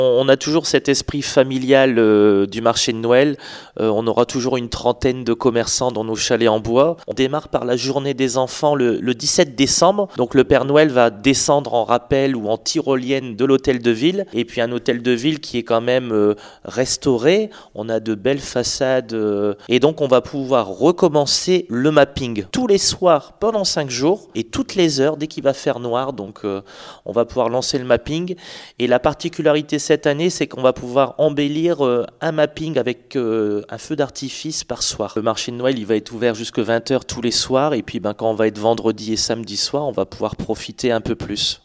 On a toujours cet esprit familial du marché de Noël. On aura toujours une trentaine de commerçants dans nos chalets en bois. On démarre par la journée des enfants le 17 décembre. Donc le Père Noël va descendre en rappel ou en tyrolienne de l'hôtel de ville. Et puis un hôtel de ville qui est quand même restauré. On a de belles façades. Et donc on va pouvoir recommencer le mapping tous les soirs pendant 5 jours et toutes les heures dès qu'il va faire noir. Donc on va pouvoir lancer le mapping. Et la particularité cette année, c'est qu'on va pouvoir embellir un mapping avec un feu d'artifice par soir. Le marché de Noël, il va être ouvert jusqu'à 20h tous les soirs. Et puis quand on va être vendredi et samedi soir, on va pouvoir profiter un peu plus.